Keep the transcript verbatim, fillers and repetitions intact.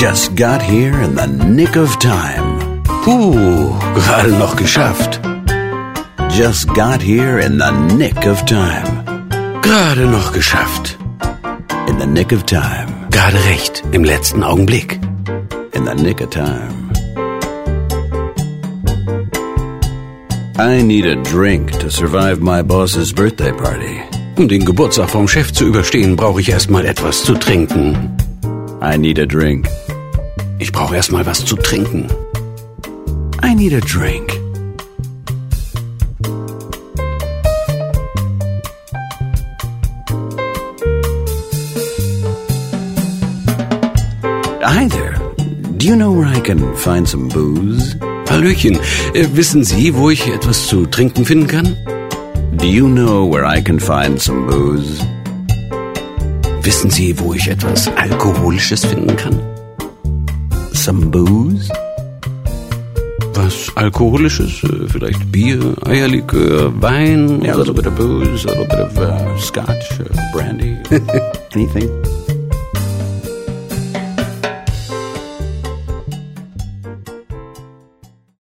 just got here in the nick of time. Puh, gerade noch geschafft. Just got here in the nick of time. Gerade noch geschafft. In the nick of time. Gerade recht, im letzten Augenblick. In the nick of time. I need a drink to survive my boss's birthday party. Um den Geburtstag vom Chef zu überstehen, brauche ich erstmal etwas zu trinken. I need a drink. Ich brauche erstmal was zu trinken. I need a drink. Hi there. Do you know where I can find some booze? Hallöchen, äh, wissen Sie, wo ich etwas zu trinken finden kann? Do you know where I can find some booze? Wissen Sie, wo ich etwas Alkoholisches finden kann? Some booze? Was Alkoholisches? Äh, vielleicht Bier, Eierlikör, Wein? Yeah, a little bit of booze, a little bit of uh, scotch, uh, brandy, anything.